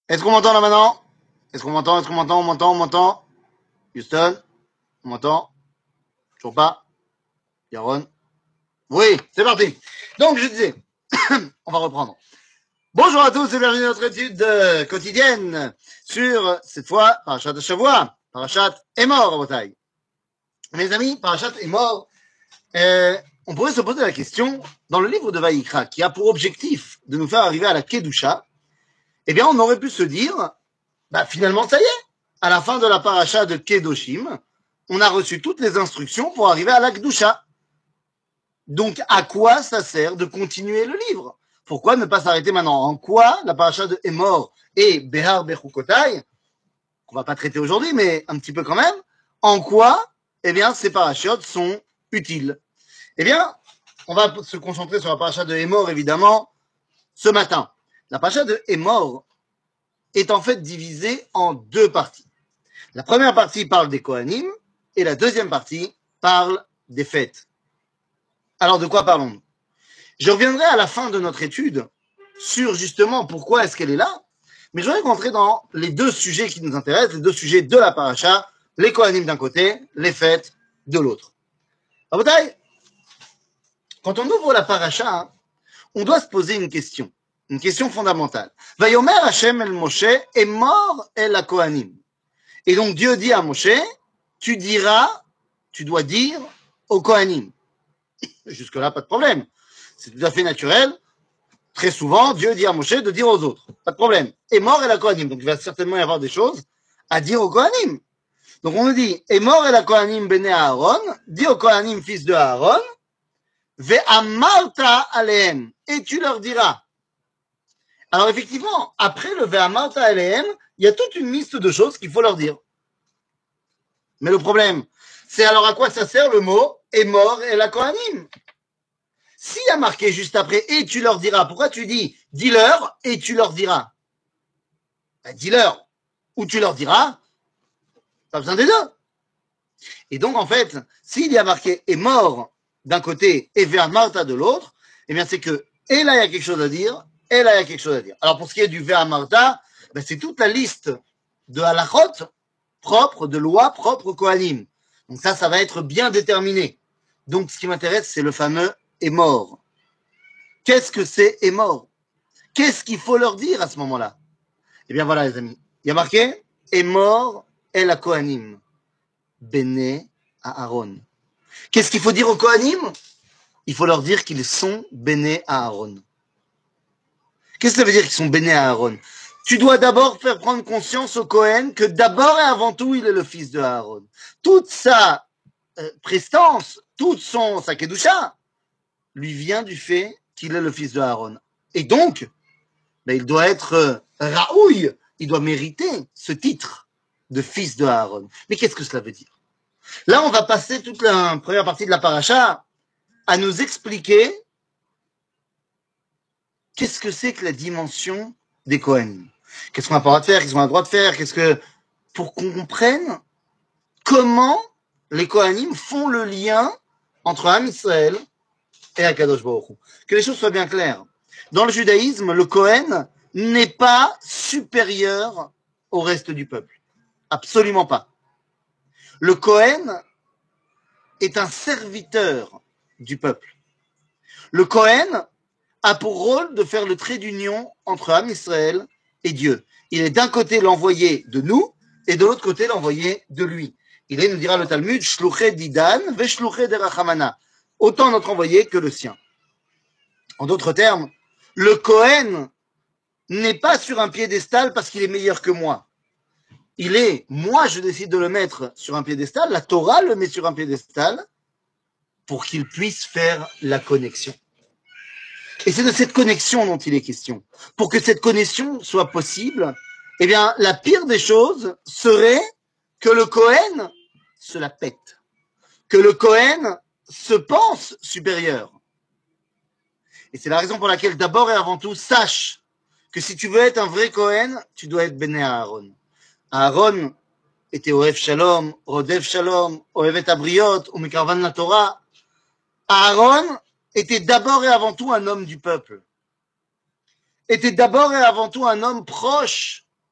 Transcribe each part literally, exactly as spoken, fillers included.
Est-ce qu'on m'entend là maintenant? Est-ce qu'on m'entend? Est-ce qu'on m'entend? On m'entend? On m'entend? Houston? On m'entend? Toujours pas? Yaron? Oui, c'est parti. Donc, je disais, on va reprendre. Bonjour à tous et bienvenue à notre étude euh, quotidienne sur, cette fois, Parashat de Shavua, Parashat Emor, à bataille. Mes amis, Parashat Emor, euh, on pourrait se poser la question, dans le livre de Vaïkra, qui a pour objectif de nous faire arriver à la Kedusha, eh bien, on aurait pu se dire, bah, finalement, ça y est, à la fin de la paracha de Kedoshim, on a reçu toutes les instructions pour arriver à la Kedusha. Donc, à quoi ça sert de continuer le livre? Pourquoi ne pas s'arrêter maintenant? En quoi la paracha de Emor et Behar Bechukotai, qu'on va pas traiter aujourd'hui, mais un petit peu quand même, en quoi, eh bien, ces parachutes sont utiles? Eh bien, on va se concentrer sur la paracha de Emor, évidemment, ce matin. La paracha de Emor est en fait divisée en deux parties. La première partie parle des Kohanim et la deuxième partie parle des fêtes. Alors, de quoi parlons-nous? Je reviendrai à la fin de notre étude sur justement pourquoi est-ce qu'elle est là, mais je vais rentrer dans les deux sujets qui nous intéressent, les deux sujets de la paracha, les Kohanim d'un côté, les fêtes de l'autre. Rabotai, quand on ouvre la paracha, on doit se poser une question, une question fondamentale. Vayomer Hashem el Moshe est mort el la Kohanim. Et donc Dieu dit à Moshe, tu diras, tu dois dire aux Kohanim. Jusque-là, pas de problème. C'est tout à fait naturel. Très souvent, Dieu dit à Moshe de dire aux autres. Pas de problème. Et mort est la Kohanim. Donc il va certainement y avoir des choses à dire aux Kohanim. Donc on nous dit, et mort est la Kohanim bene Aaron, dit aux Kohanim fils de Aaron, ve'amarta alehem, et tu leur diras. Alors effectivement, après le ve'amarta alehem, il y a toute une liste de choses qu'il faut leur dire. Mais le problème, c'est alors à quoi ça sert le mot et mort et la Kohanim? S'il y a marqué juste après et tu leur diras, pourquoi tu dis dis-leur et tu leur diras? Ben, dis-leur ou tu leur diras, pas besoin des deux. Et donc en fait, s'il y a marqué est mort d'un côté et vers Martha de l'autre, eh bien c'est que et là il y a quelque chose à dire, et là il y a quelque chose à dire. Alors pour ce qui est du vers Martha, ben, c'est toute la liste de halachot propres, de lois propres Kohanim. Donc ça, ça va être bien déterminé. Donc ce qui m'intéresse, c'est le fameux est mort. Qu'est-ce que c'est est mort? Qu'est-ce qu'il faut leur dire à ce moment-là? Eh bien voilà les amis, il y a marqué est mort et la Kohanim, béné à Aaron. Qu'est-ce qu'il faut dire aux Kohanim? Il faut leur dire qu'ils sont béné à Aaron. Qu'est-ce que ça veut dire qu'ils sont béné à Aaron? Tu dois d'abord faire prendre conscience au Kohen que d'abord et avant tout, il est le fils de Aaron. Toute sa euh, prestance, toute son, sa kedusha, lui vient du fait qu'il est le fils de Aaron. Et donc, ben, il doit être euh, raouille, il doit mériter ce titre de fils de Aaron. Mais qu'est-ce que cela veut dire? Là, on va passer toute la première partie de la paracha à nous expliquer qu'est-ce que c'est que la dimension des Kohanim. Qu'est-ce qu'on a pas le droit de faire, qu'est-ce qu'on a le droit de faire, qu'est-ce que... pour qu'on comprenne comment les Kohanim font le lien entre Am Israël et Akadosh Baruch Hu. Que les choses soient bien claires. Dans le judaïsme, le Kohen n'est pas supérieur au reste du peuple. Absolument pas. Le Kohen est un serviteur du peuple. Le Kohen a pour rôle de faire le trait d'union entre Am Israël et Dieu. Il est d'un côté l'envoyé de nous et de l'autre côté l'envoyé de lui. Il est, nous dira le Talmud, Shluché d'Idan ve Shluché de Rachamana. Autant notre envoyé que le sien. En d'autres termes, le Kohen n'est pas sur un piédestal parce qu'il est meilleur que moi. Il est, moi je décide de le mettre sur un piédestal, la Torah le met sur un piédestal pour qu'il puisse faire la connexion. Et c'est de cette connexion dont il est question. Pour que cette connexion soit possible, eh bien, la pire des choses serait que le Kohen se la pète. Que le Kohen se pense supérieur. Et c'est la raison pour laquelle, d'abord et avant tout, sache que si tu veux être un vrai Kohen, tu dois être béné à Aaron. Aaron était Ohev Shalom, Rodev Shalom, Ohevet Abriot, Umikarvan la Torah. Aaron était d'abord et avant tout un homme du peuple. Était d'abord et avant tout un homme proche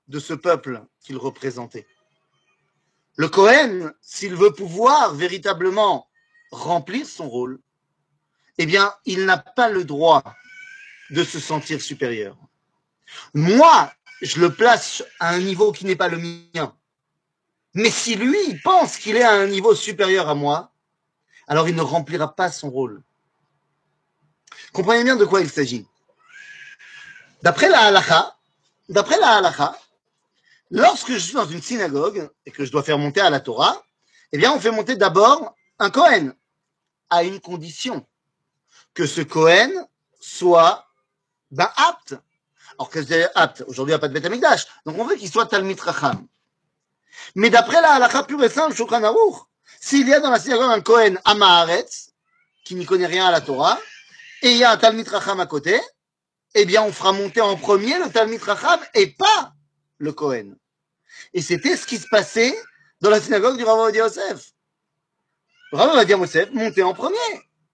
de ce peuple qu'il représentait. Le Kohen, s'il veut pouvoir véritablement remplir son rôle, eh bien, il n'a pas le droit de se sentir supérieur. Moi, je le place à un niveau qui n'est pas le mien. Mais si lui pense qu'il est à un niveau supérieur à moi, alors il ne remplira pas son rôle. Comprenez bien de quoi il s'agit. D'après la halakha, d'après la halakha, lorsque je suis dans une synagogue et que je dois faire monter à la Torah, eh bien, on fait monter d'abord un Kohen, à une condition, que ce Kohen soit ben, apte. Alors que c'est apte, aujourd'hui il n'y a pas de Beth Amikdash, donc on veut qu'il soit Talmid Chacham. Mais d'après la halakha pure et simple, Shulchan Aruch, s'il y a dans la synagogue un Kohen Amaharetz, qui n'y connaît rien à la Torah, et il y a un Talmid Chacham à côté, eh bien on fera monter en premier le Talmid Chacham et pas le Kohen. Et c'était ce qui se passait dans la synagogue du Rav Ovadia Yosef. Le Rav Ovadia Yosef montait en premier.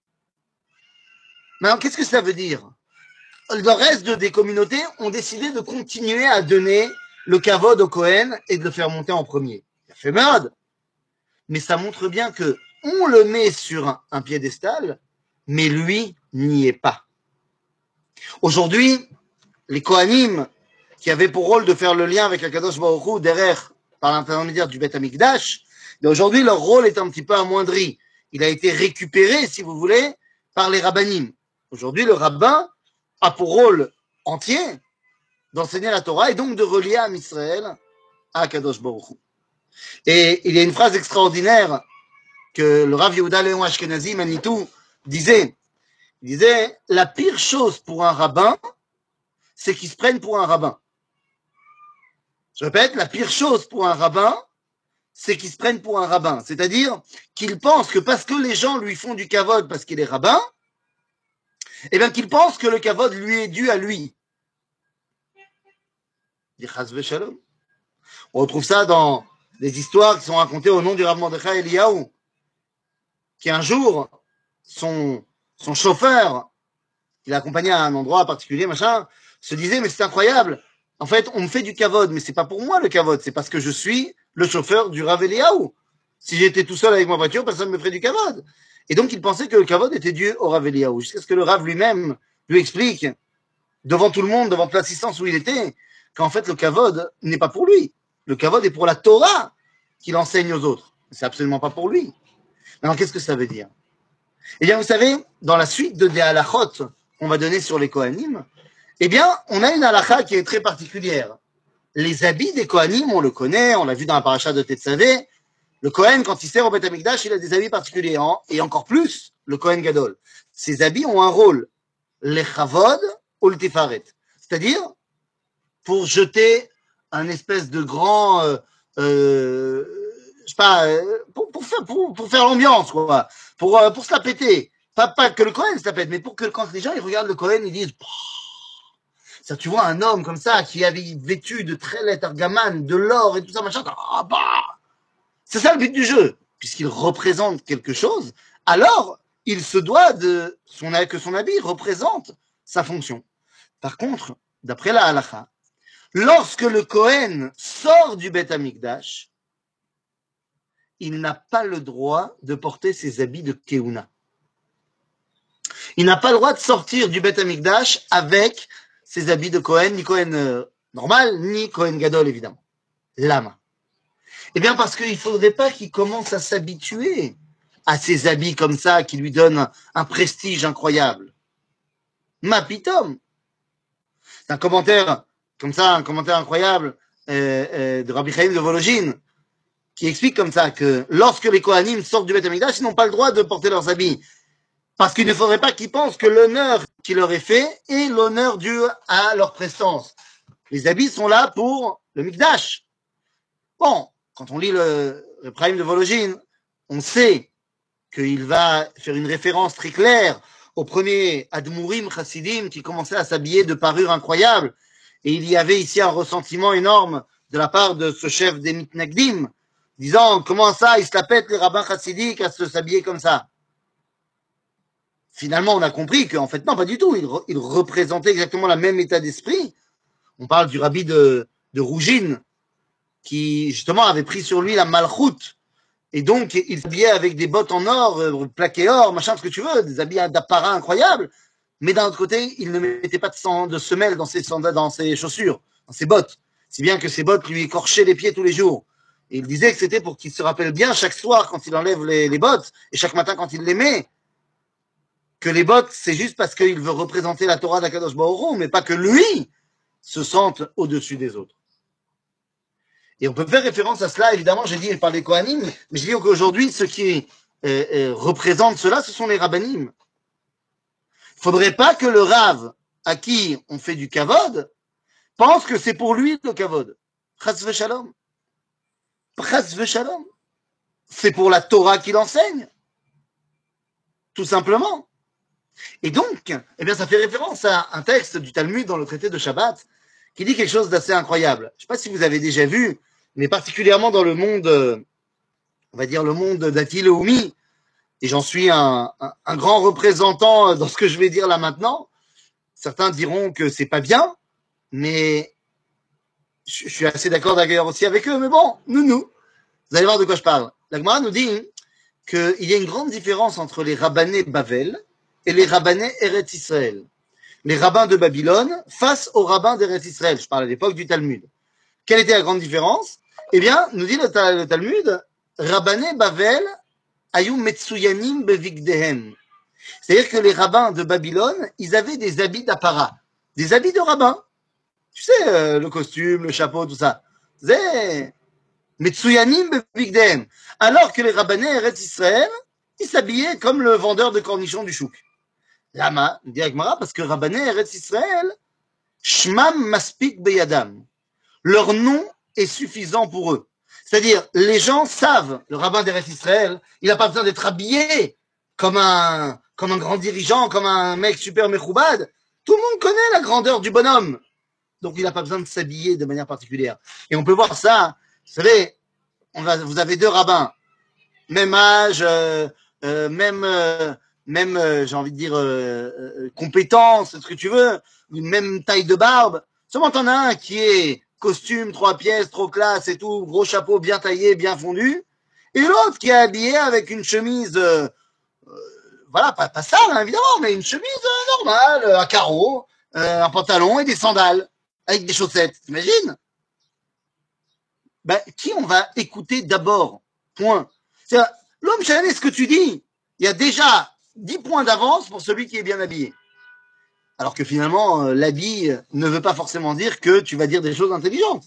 Maintenant, qu'est-ce que ça veut dire? Le reste de, des communautés ont décidé de continuer à donner le kavod au Kohen et de le faire monter en premier. Ça fait merde. Mais ça montre bien que on le met sur un, un piédestal, mais lui n'y est pas. Aujourd'hui, les Kohanim, qui avaient pour rôle de faire le lien avec Akadosh Baruch Hu derrière, par l'intermédiaire du Beth Amikdash, aujourd'hui leur rôle est un petit peu amoindri. Il a été récupéré, si vous voulez, par les rabbinim. Aujourd'hui, le rabbin a pour rôle entier d'enseigner la Torah et donc de relier Am Israël à Akadosh Baruch Hu. Et il y a une phrase extraordinaire que le Rav Yehuda Léon Ashkenazi Manitou disait. Il disait, la pire chose pour un rabbin, c'est qu'il se prenne pour un rabbin. Je répète, la pire chose pour un rabbin, c'est qu'il se prenne pour un rabbin. C'est-à-dire qu'il pense que parce que les gens lui font du kavod parce qu'il est rabbin, eh bien qu'il pense que le kavod lui est dû à lui. On retrouve ça dans des histoires qui sont racontées au nom du Rav Mordechai Eliyahu, qui un jour, son, son chauffeur, qui l'accompagnait à un endroit particulier, machin, se disait, mais c'est incroyable, en fait, on me fait du kavod, mais c'est pas pour moi le kavod, c'est parce que je suis le chauffeur du Rav Eliyahu. Si j'étais tout seul avec ma voiture, personne ne me ferait du kavod. Et donc, il pensait que le kavod était dû au Rav Eliyahu, jusqu'à ce que le Rav lui-même lui explique, devant tout le monde, devant toute l'assistance où il était, qu'en fait, le kavod n'est pas pour lui. Le kavod est pour la Torah qu'il enseigne aux autres. C'est absolument pas pour lui. Alors, qu'est-ce que ça veut dire? Eh bien, vous savez, dans la suite de des halachot qu'on va donner sur les Kohanim, eh bien, on a une halakha qui est très particulière. Les habits des Kohanim, on le connaît, on l'a vu dans la paracha de Tetzavé. Le Kohen, quand il sert au Beth Amikdash, il a des habits particuliers. Hein, et encore plus, le Kohen Gadol. Ces habits ont un rôle. Les chavod ou le tifaret. C'est-à-dire, pour jeter un espèce de grand, euh, euh, je sais pas, pour, pour faire, pour, pour faire l'ambiance, quoi. Pour, euh, pour se la péter. Pas, pas que le Kohen se la pète, mais pour que quand les gens ils regardent le Kohen, ils disent, ça, tu vois un homme comme ça qui avait vêtu de trélet argaman, de l'or et tout ça, machin, ah bah, c'est ça le but du jeu, puisqu'il représente quelque chose. Alors, il se doit de son, que son habit représente sa fonction. Par contre, d'après la halakha, lorsque le Kohen sort du Beth Amikdash, il n'a pas le droit de porter ses habits de Keuna. Il n'a pas le droit de sortir du Beth Amikdash avec ses habits de Kohen, ni Kohen euh, normal, ni Kohen Gadol, évidemment. Lama. Eh bien, parce qu'il ne faudrait pas qu'il commence à s'habituer à ces habits comme ça, qui lui donnent un, un prestige incroyable. Ma pitom. C'est un commentaire, comme ça, un commentaire incroyable euh, euh, de Rabbi Chaim de Vologine, qui explique comme ça que lorsque les Kohanim sortent du Beth Amikdash, ils n'ont pas le droit de porter leurs habits. Parce qu'il ne faudrait pas qu'ils pensent que l'honneur qui leur est fait est l'honneur dû à leur prestance. Les habits sont là pour le Mikdash. Bon, quand on lit le, le Prime de Vologine, on sait qu'il va faire une référence très claire aux premiers Admourim Chassidim qui commençaient à s'habiller de parures incroyables. Et il y avait ici un ressentiment énorme de la part de ce chef des Mitnagdim, disant comment ça, ils se la pètent les rabbins chassidiques à se s'habiller comme ça. Finalement, on a compris qu'en fait, non, pas du tout. Il, re, il représentait exactement le même état d'esprit. On parle du rabbi de de Rougine, qui justement avait pris sur lui la malchoute. Et donc, il s'habillait avec des bottes en or, euh, plaquées or, machin, ce que tu veux, des habits d'apparat incroyables. Mais d'un autre côté, il ne mettait pas de, sang, de semelles dans ses, dans ses chaussures, dans ses bottes. Si bien que ses bottes lui écorchaient les pieds tous les jours. Et il disait que c'était pour qu'il se rappelle bien chaque soir quand il enlève les, les bottes, et chaque matin quand il les met, que les bottes, c'est juste parce qu'il veut représenter la Torah d'Akadosh Baruch Hu, mais pas que lui se sente au-dessus des autres. Et on peut faire référence à cela, évidemment, j'ai dit par les Kohanim, mais je dis qu'aujourd'hui, ceux qui euh, euh, représentent cela, ce sont les Rabbanim. Il ne faudrait pas que le Rav, à qui on fait du kavod, pense que c'est pour lui le kavod. Chas v'shalom. Chas v'shalom. C'est pour la Torah qu'il enseigne. Tout simplement. Et donc, eh bien, ça fait référence à un texte du Talmud dans le traité de Shabbat qui dit quelque chose d'assez incroyable. Je ne sais pas si vous avez déjà vu, mais particulièrement dans le monde, on va dire le monde d'Ati Leoumi, et j'en suis un, un, un grand représentant dans ce que je vais dire là maintenant. Certains diront que c'est pas bien, mais je, je suis assez d'accord d'ailleurs aussi avec eux, mais bon, nous, nous, vous allez voir de quoi je parle. La Gemara nous dit qu'il y a une grande différence entre les rabbinés Bavel et les rabbinés Eretz Israël. Les rabbins de Babylone face aux rabbins d'Eretz Israël. Je parle à l'époque du Talmud. Quelle était la grande différence? Eh bien, nous dit le, le Talmud, Rabbané Bavel ayum metsuyanim bevigdehem. C'est-à-dire que les rabbins de Babylone, ils avaient des habits d'apparat, des habits de rabbin. Tu sais, euh, le costume, le chapeau, tout ça. C'est metsuyanim bevigdehem. Alors que les rabbanés Eretz Israël, ils s'habillaient comme le vendeur de cornichons du chouk. Lama, dit Agmara, parce que rabbanés Eretz Israël, shmam maspik beyadam. Leur nom est suffisant pour eux. C'est-à-dire, les gens savent, le rabbin d'Eretz Israël, il n'a pas besoin d'être habillé comme un, comme un grand dirigeant, comme un mec super mechoubad. Tout le monde connaît la grandeur du bonhomme. Donc, il n'a pas besoin de s'habiller de manière particulière. Et on peut voir ça, vous savez, on va, vous avez deux rabbins, même âge, euh, euh, même, euh, même euh, j'ai envie de dire, euh, euh, compétence, ce que tu veux, même taille de barbe. Seulement, t'en as un qui est costume, trois pièces, trop classe et tout, gros chapeau bien taillé, bien fondu, et l'autre qui est habillé avec une chemise, euh, euh, voilà, pas, pas sale, hein, évidemment, mais une chemise euh, normale, euh, à carreaux, euh, un pantalon et des sandales, avec des chaussettes, t'imagines? Ben, qui on va écouter d'abord? Point. C'est l'homme chané, ce que tu dis, il y a déjà dix points d'avance pour celui qui est bien habillé. Alors que finalement, euh, l'habit ne veut pas forcément dire que tu vas dire des choses intelligentes.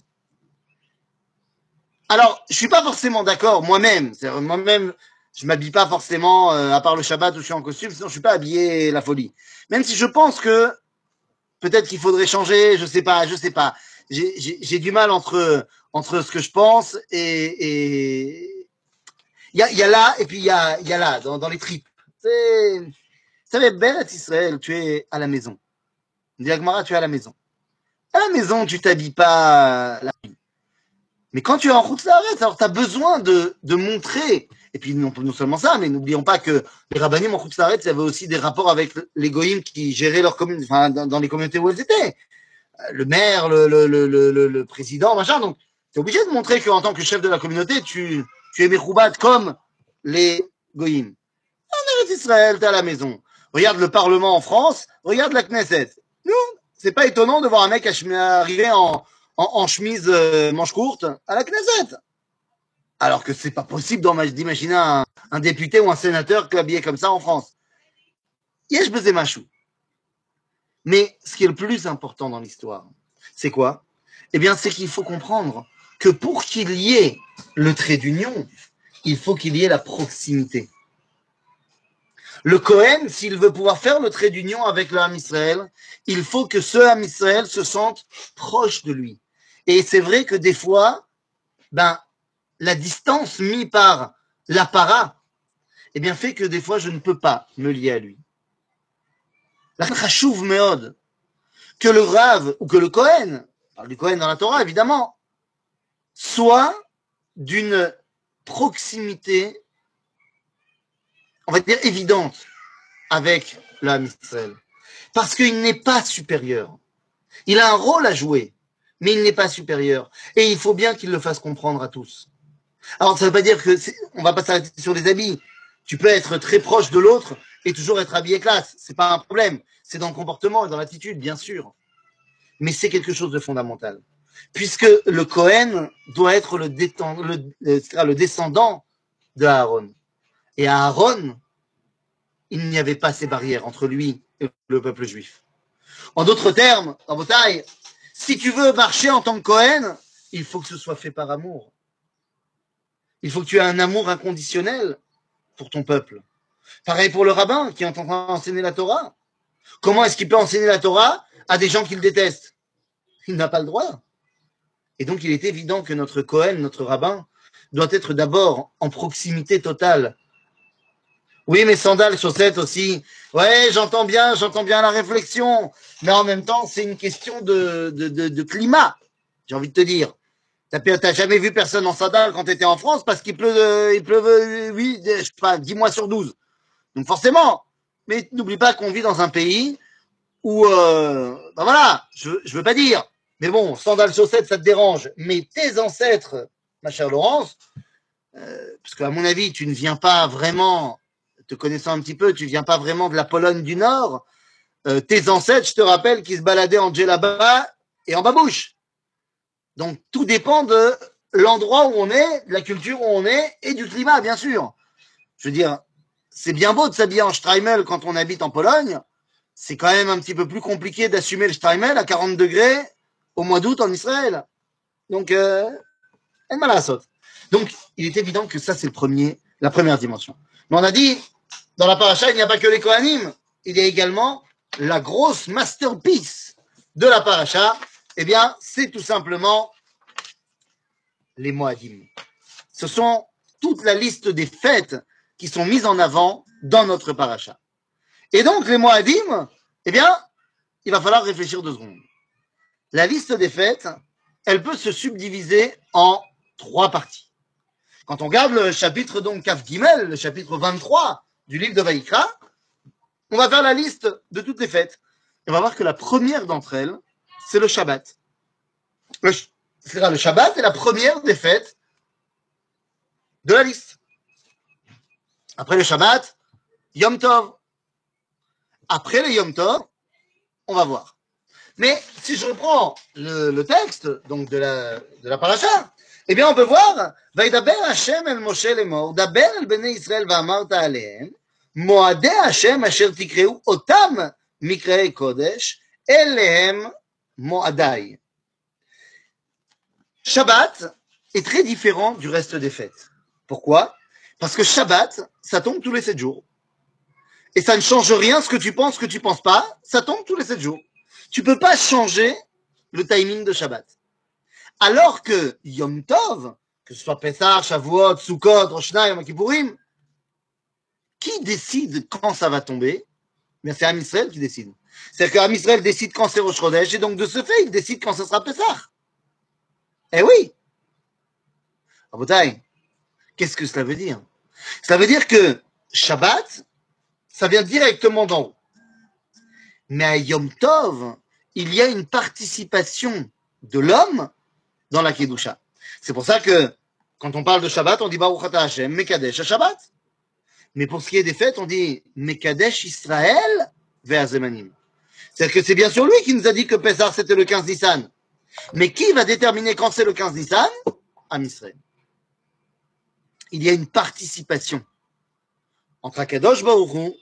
Alors, je suis pas forcément d'accord moi-même. C'est moi-même, je m'habille pas forcément, euh, à part le Shabbat où je suis en costume, sinon je suis pas habillé la folie. Même si je pense que peut-être qu'il faudrait changer, je sais pas, je sais pas. J'ai, j'ai, j'ai du mal entre entre ce que je pense et il y a, y a là et puis il y a, y a là dans, dans les tripes. C'est, vous savez, Ben Israël, tu es à la maison. Diagmara, tu es à la maison. À la maison, tu t'habilles pas la nuit. Mais quand tu es en route l'arrête, alors tu as besoin de, de montrer. Et puis non, non seulement ça, mais n'oublions pas que les rabbinim en route l'arrête, il y avait aussi des rapports avec les goïms qui géraient leur commune, enfin dans, dans les communautés où elles étaient. Le maire, le, le, le, le, le président, machin. Donc, tu es obligé de montrer qu'en tant que chef de la communauté, tu, tu es méchoubat comme les goïms. En Eretz Israël, t'es à la maison. Regarde le Parlement en France, regarde la Knesset. Nous, c'est pas étonnant de voir un mec arriver en, en, en chemise euh, manche courte à la Knesset. Alors que c'est pas possible d'imaginer un, un député ou un sénateur habillé comme ça en France. Yesh bezemachou. Mais ce qui est le plus important dans l'histoire, c'est quoi? Eh bien, c'est qu'il faut comprendre que pour qu'il y ait le trait d'union, il faut qu'il y ait la proximité. Le Kohen, s'il veut pouvoir faire le trait d'union avec le Ham Israël, il faut que ce Ham Israël se sente proche de lui. Et c'est vrai que des fois, ben, la distance mise par l'apparat, eh bien, fait que des fois, je ne peux pas me lier à lui. La chachouv meod, que le Rav ou que le Kohen, parle du Kohen dans la Torah, évidemment, soit d'une proximité, on va dire, évidente avec le Ham Israël. Parce qu'il n'est pas supérieur. Il a un rôle à jouer. mais il n'est pas supérieur. Et il faut bien qu'il le fasse comprendre à tous. Alors, ça ne veut pas dire que on va pas s'arrêter sur les habits. Tu peux être très proche de l'autre et toujours être habillé classe. C'est pas un problème. C'est dans le comportement et dans l'attitude, bien sûr. Mais c'est quelque chose de fondamental. Puisque le Cohen doit être le, détend, le, le, le descendant de Aaron. Et à Aaron, il n'y avait pas ces barrières entre lui et le peuple juif. En d'autres termes, en bataille, si tu veux marcher en tant que Cohen, il faut que ce soit fait par amour. Il faut que tu aies un amour inconditionnel pour ton peuple. Pareil pour le rabbin qui est en train d'enseigner la Torah. Comment est-ce qu'il peut enseigner la Torah à des gens qu'il déteste? Il n'a pas le droit. Et donc, il est évident que notre Cohen, notre rabbin, doit être d'abord en proximité totale. Oui, mais sandales, chaussettes aussi. Ouais, j'entends bien, j'entends bien la réflexion. Mais en même temps, c'est une question de, de, de, de climat, j'ai envie de te dire. T'as jamais vu personne en sandales quand t'étais en France parce qu'il pleut, il pleut, oui, je sais pas, dix mois sur douze. Donc forcément. Mais n'oublie pas qu'on vit dans un pays où, euh, ben voilà, je, je veux pas dire. Mais bon, sandales, chaussettes, ça te dérange. Mais tes ancêtres, ma chère Laurence, euh, parce qu'à mon avis, tu ne viens pas vraiment, te connaissant un petit peu, tu viens pas vraiment de la Pologne du Nord. Euh, tes ancêtres, je te rappelle, qui se baladaient en djellaba et en babouche. Donc tout dépend de l'endroit où on est, de la culture où on est et du climat, bien sûr. Je veux dire, c'est bien beau de s'habiller en Streimel quand on habite en Pologne. C'est quand même un petit peu plus compliqué d'assumer le Streimel à quarante degrés au mois d'août en Israël. Donc, euh, donc, il est évident que ça, c'est le premier, la première dimension. Mais on a dit, dans la paracha, il n'y a pas que les Kohanim. Il y a également la grosse masterpiece de la paracha. Eh bien, c'est tout simplement les Moadim. Ce sont toute la liste des fêtes qui sont mises en avant dans notre paracha. Et donc, les Moadim, eh bien, il va falloir réfléchir deux secondes. La liste des fêtes, elle peut se subdiviser en trois parties. Quand on regarde le chapitre donc Kaf Gimel, le chapitre vingt-trois du livre de Vaïkra, on va faire la liste de toutes les fêtes. Et on va voir que la première d'entre elles, c'est le Shabbat. Le, le Shabbat est la première des fêtes de la liste. Après le Shabbat, Yom Tov. Après le Yom Tov, on va voir. Mais si je reprends le, le texte donc de la, de la paracha, eh bien on peut voir Vaidaber Hashem el Moshe lemor, daber el bnei Israël va'amarta alehem, moadei Hashem asher tikreu otam mikrei kodesh, elehem moadai. Shabbat est très différent du reste des fêtes. Pourquoi? Parce que Shabbat, ça tombe tous les sept jours. Et ça ne change rien, ce que tu penses, ce que tu penses pas, ça tombe tous les sept jours. Tu peux pas changer le timing de Shabbat. Alors que Yom Tov, que ce soit Pessah, Shavuot, Sukkot, Rosh Hashanah, Yom Kippourim, qui décide quand ça va tomber? Mais c'est Am Israël qui décide. C'est-à-dire qu'Am Israël décide quand c'est Rosh Chodesh, et donc de ce fait, il décide quand ce sera Pessah. Eh oui! Rabotai, qu'est-ce que cela veut dire? Ça veut dire que Shabbat, ça vient directement d'en haut. Mais à Yom Tov, il y a une participation de l'homme dans la Kedusha. C'est pour ça que quand on parle de Shabbat, on dit Baruch Ata Hashem, Mekadesh Shabbat. Mais pour ce qui est des fêtes, on dit Mekadesh Israël ve'azemanim. C'est-à-dire que c'est bien sûr lui qui nous a dit que Pessah c'était le quinze Nissan. Mais qui va déterminer quand c'est le quinze Nissan? Am Israël. Il y a une participation entre Akadosh Baruch Hu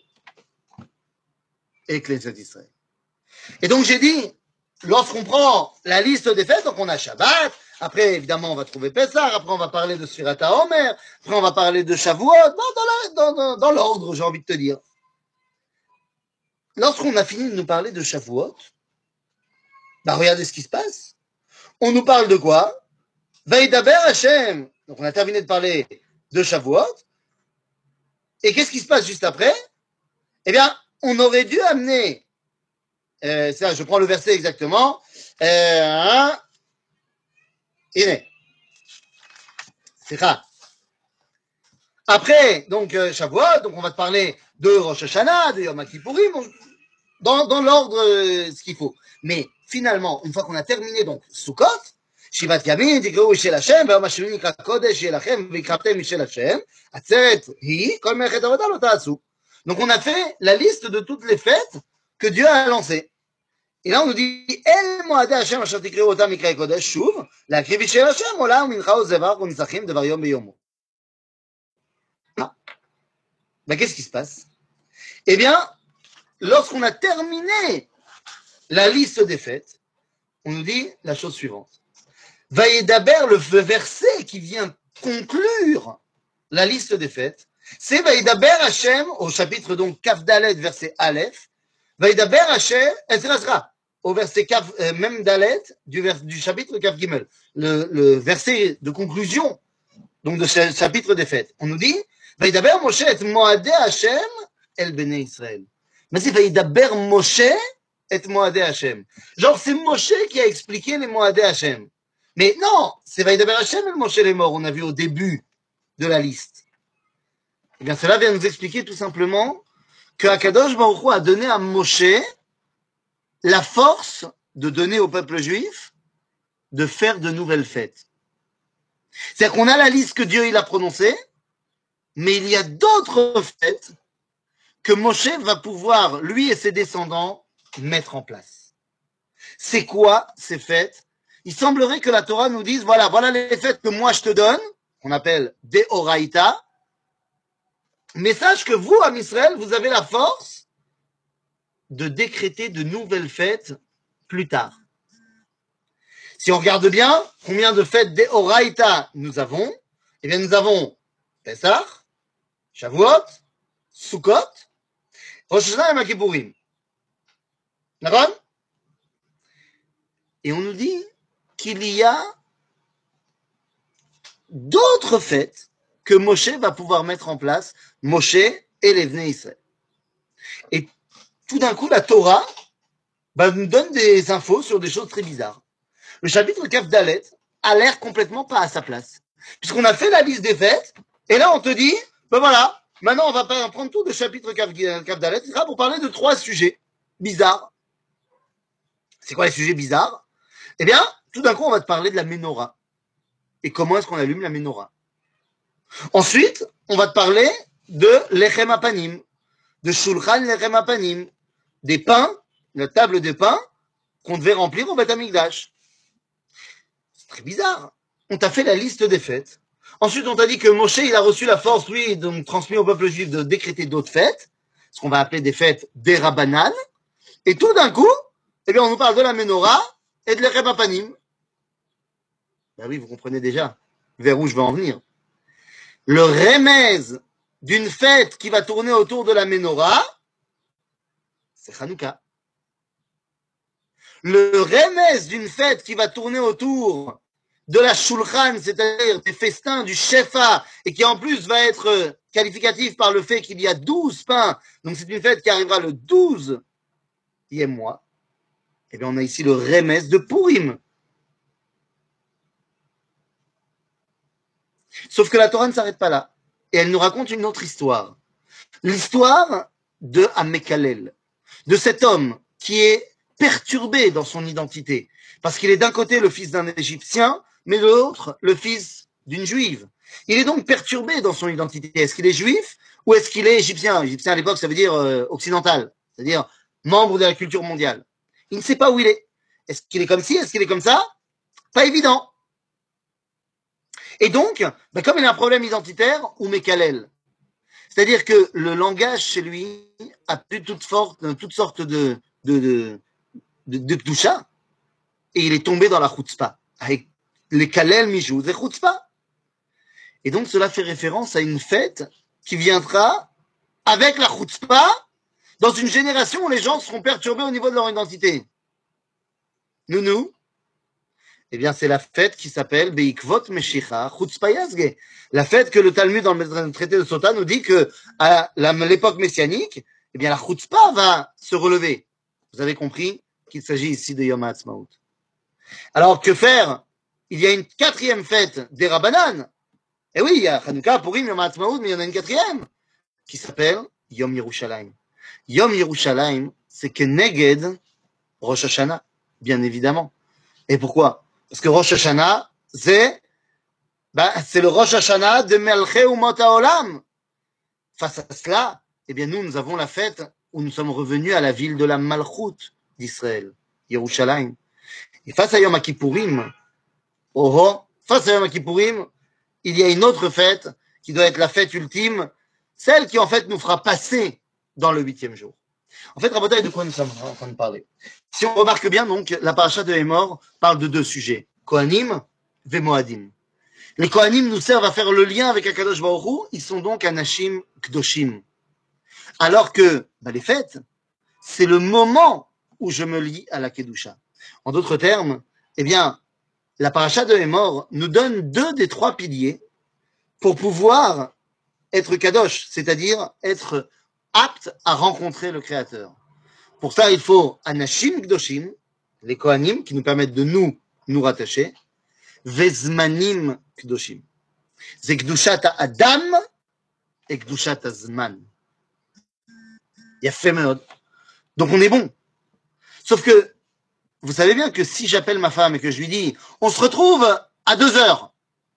et Knesset Israël. Et donc j'ai dit, lorsqu'on prend la liste des fêtes, donc on a Shabbat, après évidemment on va trouver Pessah, après on va parler de Sfirat HaOmer, après on va parler de Shavuot, dans, dans, dans, dans l'ordre, j'ai envie de te dire. Lorsqu'on a fini de nous parler de Shavuot, bah regardez ce qui se passe. On nous parle de quoi? Vaidaber Hashem. Donc on a terminé de parler de Shavuot. Et qu'est-ce qui se passe juste après? Eh bien, on aurait dû amener, euh, ça, je prends le verset exactement, euh, hein, Iné. C'est ça. Après, donc, euh, Shavuot, donc on va te parler de Rosh Hashanah, de Yom Kippourim, dans, dans l'ordre, euh, ce qu'il faut. Mais finalement, une fois qu'on a terminé donc Sukkot, Shivat Yamin, תקראו איש אל השם, ביום השביעי נקרא קודש יהיה לכם, ויקרבתם איש אל השם, עצרת היא, כל מלאכת עבודה לא תעשו. Donc on a fait la liste de toutes les fêtes que Dieu a lancées. Et là on nous dit, אל מועדי השם אשר תקראו אותם מקראי קודש, שוב, להקריב איש אל השם, עולה ומנחה וזבח ונצחים דבר יום ביומו. Ben, qu'est-ce qui se passe? Eh bien, lorsqu'on a terminé la liste des fêtes, on nous dit la chose suivante. Vaïdaber, le verset qui vient conclure la liste des fêtes, c'est Vaïdaber Hashem, au chapitre donc Kaf Dalet, verset Aleph, Vaïdaber Hashem, et sera au verset Kaf, euh, même Dalet, du, vers, du chapitre Kaf Gimel, le, le verset de conclusion donc de ce chapitre des fêtes. On nous dit Vaïdaber Moshe et Moadé Hashem el Bnei Israël. Mais c'est Vaïdaber Moshe et Moadé Hashem. Genre, c'est Moshe qui a expliqué les Moadé Hashem. Mais non, c'est Vaïdaber Hashem et Moshe les morts, on a vu au début de la liste. Eh bien, cela vient nous expliquer tout simplement que Akadosh Baruch Hu a donné à Moshe la force de donner au peuple juif de faire de nouvelles fêtes. C'est-à-dire qu'on a la liste que Dieu il a prononcée, mais il y a d'autres fêtes que Moshe va pouvoir, lui et ses descendants, mettre en place. C'est quoi ces fêtes? Il semblerait que la Torah nous dise, voilà, voilà les fêtes que moi je te donne, qu'on appelle des Oraïta, mais sache que vous, Am Israël, vous avez la force de décréter de nouvelles fêtes plus tard. Si on regarde bien, combien de fêtes des Oraïta nous avons? Eh bien, nous avons Pesach, Shavuot, Sukkot, Rosh Hashanah et Yom Kippourim. D'accord? Et on nous dit qu'il y a d'autres fêtes que Moshe va pouvoir mettre en place, Moshe et les Bnei Israël. Et tout d'un coup, la Torah bah, nous donne des infos sur des choses très bizarres. Le chapitre Kaf Dalet a l'air complètement pas à sa place. Puisqu'on a fait la liste des fêtes, et là on te dit, ben voilà, maintenant on va prendre tout le chapitre Kaf, Kaf Dalet, et cetera pour parler de trois sujets bizarres. C'est quoi les sujets bizarres? Eh bien, tout d'un coup, on va te parler de la Ménorah. Et comment est-ce qu'on allume la Ménorah? Ensuite, on va te parler de l'Echem Apanim, de Shulchan l'Echem Apanim, des pains, la table des pains qu'on devait remplir au Beth Amikdash. C'est très bizarre. On t'a fait la liste des fêtes. Ensuite, on t'a dit que Moshe, il a reçu la force, lui, donc transmis au peuple juif de décréter d'autres fêtes, ce qu'on va appeler des fêtes des Rabbanan. Et tout d'un coup, eh bien, on nous parle de la Ménorah et de l'Echem Apanim. Ben oui, vous comprenez déjà vers où je vais en venir. Le remez d'une fête qui va tourner autour de la Ménorah, c'est Hanouka. Le remez d'une fête qui va tourner autour de la Shulchan, c'est-à-dire des festins, du Shefa, et qui en plus va être qualificatif par le fait qu'il y a douze pains, donc c'est une fête qui arrivera le douzième mois, et bien on a ici le remez de Purim. Sauf que la Torah ne s'arrête pas là. Et elle nous raconte une autre histoire. L'histoire de Amekalel, de cet homme qui est perturbé dans son identité. Parce qu'il est d'un côté le fils d'un Égyptien, mais de l'autre le fils d'une Juive. Il est donc perturbé dans son identité. Est-ce qu'il est juif ou est-ce qu'il est égyptien? Égyptien à l'époque, ça veut dire euh, occidental, c'est-à-dire membre de la culture mondiale. Il ne sait pas où il est. Est-ce qu'il est comme ci? Est-ce qu'il est comme ça? Pas évident. Et donc, ben comme il a un problème identitaire, ou Mekalel, c'est-à-dire que le langage chez lui a plus toutes, fortes, toutes sortes de de de de, de kdusha, et il est tombé dans la chutzpah, avec les kalel mijou, c'est chutzpah. Et donc cela fait référence à une fête qui viendra avec la chutzpah dans une génération où les gens seront perturbés au niveau de leur identité. Nounou. Eh bien, c'est la fête qui s'appelle Beikvot Meshicha Chutzpah Yazge. La fête que le Talmud, dans le traité de Sota, nous dit que à l'époque messianique, eh bien, la Chutzpah va se relever. Vous avez compris qu'il s'agit ici de Yom HaAtzmaut. Alors, que faire? Il y a une quatrième fête des Rabbanan. Eh oui, il y a Hanouka, Purim, Yom HaAtzmaut, mais il y en a une quatrième qui s'appelle Yom Yerushalayim. Yom Yerushalayim, c'est Keneged Rosh Hashanah. bien évidemment. Et pourquoi? Parce que Rosh Hashanah, c'est ben, c'est le Rosh Hashanah de Melchei Umot HaOlam. Face à cela, eh bien nous, nous avons la fête où nous sommes revenus à la ville de la Malchut d'Israël, Yerushalayim. Et face à Yom Kippourim, oh, oh, face à Yom Kippourim, il y a une autre fête qui doit être la fête ultime, celle qui en fait nous fera passer dans le huitième jour. En fait, Rabotai, de quoi nous sommes en train de parler? Si on remarque bien, donc, la paracha de Hémor parle de deux sujets, Kohanim et Moadim. Les Kohanim nous servent à faire le lien avec Akadosh Baruch Hu, ils sont donc Anashim Kdoshim. Alors que bah, les fêtes, c'est le moment où je me lie à la Kedusha. En d'autres termes, eh bien, la paracha de Hémor nous donne deux des trois piliers pour pouvoir être Kadosh, c'est-à-dire être apte à rencontrer le Créateur. Pour ça, il faut Anashim Kdoshim, les Kohanim, qui nous permettent de nous, nous rattacher, Vezmanim Kdoshim. C'est Kdushat Adam et Kdushat Zman. Il y a fait meod. Donc on est bon. Sauf que, vous savez bien que si j'appelle ma femme et que je lui dis, on se retrouve à deux heures,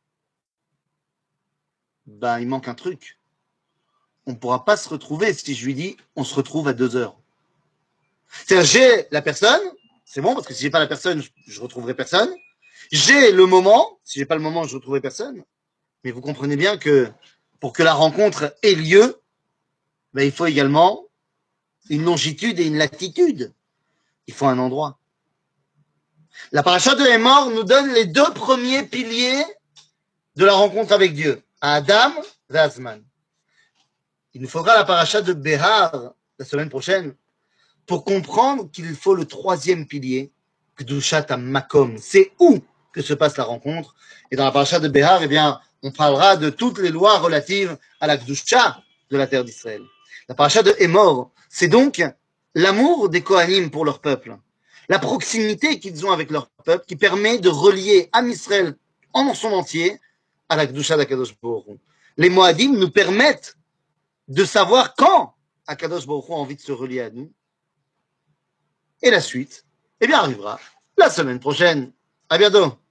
ben il manque un truc. On ne pourra pas se retrouver si je lui dis, on se retrouve à deux heures. C'est-à-dire, j'ai la personne, c'est bon, parce que si j'ai pas la personne, je retrouverai personne. J'ai le moment, si j'ai pas le moment, je retrouverai personne. Mais vous comprenez bien que pour que la rencontre ait lieu, ben, il faut également une longitude et une latitude. Il faut un endroit. La paracha de Hémor nous donne les deux premiers piliers de la rencontre avec Dieu, à Adam et à Zman. Il nous faudra la paracha de Behar la semaine prochaine pour comprendre qu'il faut le troisième pilier, Kedushat HaMakom. C'est où que se passe la rencontre. Et dans la paracha de Behar, eh bien, on parlera de toutes les lois relatives à la Kedusha de la terre d'Israël. La paracha de Hémor, c'est donc l'amour des Kohanim pour leur peuple, la proximité qu'ils ont avec leur peuple qui permet de relier Am Israël en son entier à la Kedusha d'Akadosh Baruch Hu. Les Moadim nous permettent de savoir quand Akadosh Baruch Hu a envie de se relier à nous. Et la suite, eh bien, arrivera la semaine prochaine. À bientôt.